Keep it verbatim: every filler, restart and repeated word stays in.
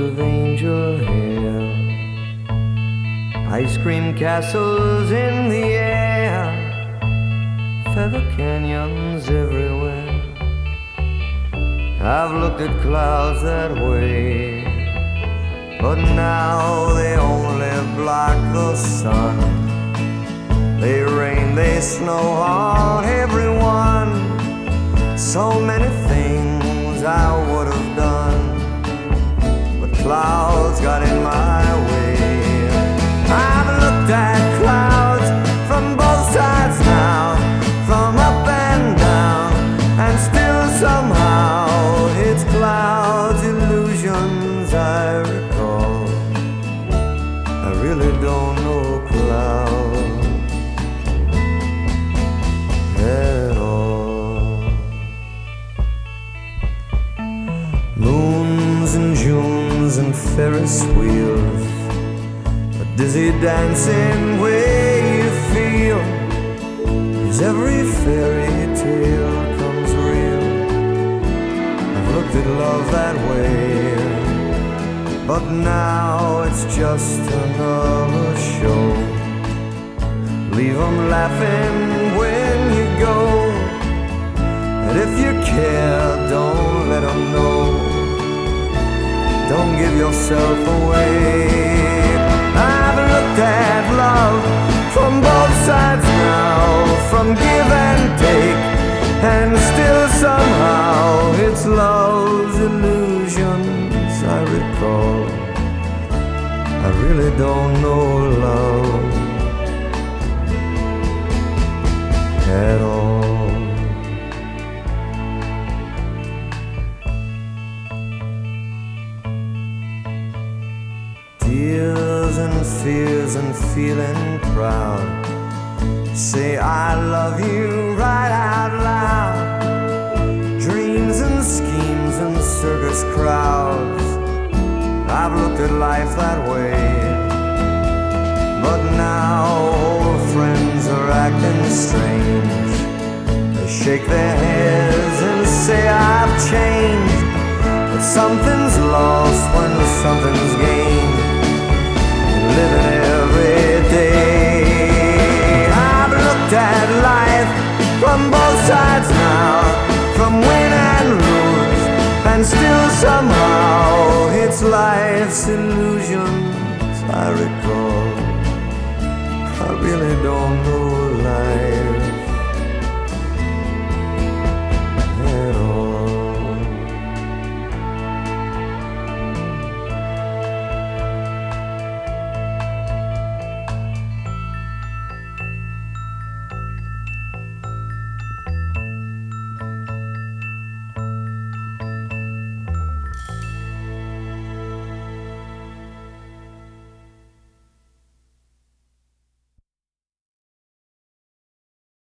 of angel hair, ice cream castles in the air, feather canyons everywhere. I've looked at clouds that way, but now they only block the sun. They rain, they snow on everyone. So many things I would have done, but clouds got in my way. I've looked at clouds from both sides now, from up and down, and still somehow it's clouds, illusions I recall. I really don't know clouds at all. Moons and Junes and Ferris wheels, a dizzy dancing way you feel, as every fairy tale comes real. I've looked at love that way, but now it's just another show. Leave 'em laughing when you go, and if you care, don't let 'em know. Don't give yourself away. I've looked at love from both sides now, from give and take, and still somehow it's love's illusions I recall. I really don't know love at all. Tears and fears and feeling proud, say I love you right out loud. Dreams and schemes and circus crowds, I've looked at life that way, but now old friends are acting strange. They shake their heads and say I've changed, but something's lost when something's gained. Living every day. I've looked at life from both sides now, from win and lose, and still somehow it's life's illusions I recall. I really don't know